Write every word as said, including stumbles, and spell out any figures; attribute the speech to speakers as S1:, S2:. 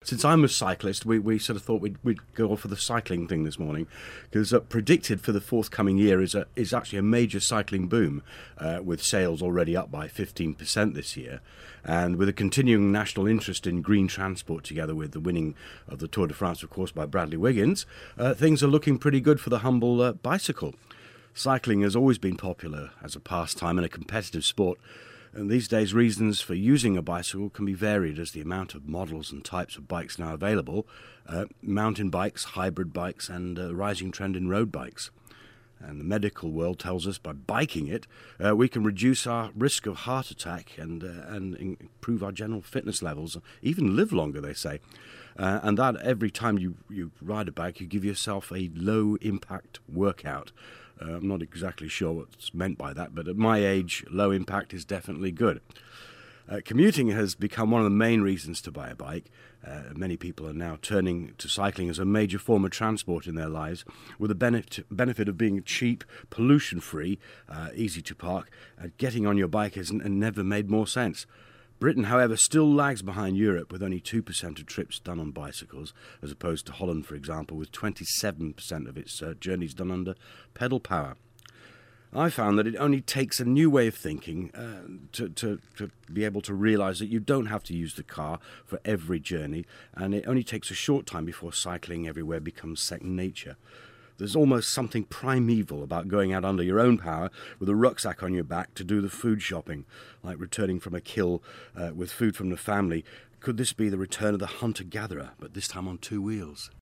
S1: since I'm a cyclist, we, we sort of thought we'd, we'd go for the cycling thing this morning, because uh, predicted for the forthcoming year is a, is actually a major cycling boom, uh, with sales already up by fifteen percent this year, and with a continuing national interest in green transport, together with the winning of the Tour de France, of course, by Bradley Wiggins, uh, things are looking pretty good for the humble uh, bicycle. Cycling has always been popular as a pastime and a competitive sport, and these days reasons for using a bicycle can be varied as the amount of models and types of bikes now available, uh, mountain bikes, hybrid bikes, and a rising trend in road bikes. And the medical world tells us by biking it, uh, we can reduce our risk of heart attack and uh, and improve our general fitness levels, even live longer, they say. Uh, and that every time you, you ride a bike, you give yourself a low-impact workout. Uh, I'm not exactly sure what's meant by that, but at my age, low impact is definitely good. Uh, commuting has become one of the main reasons to buy a bike. Uh, many people are now turning to cycling as a major form of transport in their lives, with the benefit, benefit of being cheap, pollution-free, uh, easy to park, and getting on your bike has n- never made more sense. Britain, however, still lags behind Europe, with only two percent of trips done on bicycles, as opposed to Holland, for example, with twenty-seven percent of its uh, journeys done under pedal power. I found that it only takes a new way of thinking uh, to, to, to be able to realise that you don't have to use the car for every journey, and it only takes a short time before cycling everywhere becomes second nature. There's almost something primeval about going out under your own power with a rucksack on your back to do the food shopping, like returning from a kill uh, with food from the family. Could this be the return of the hunter-gatherer, but this time on two wheels?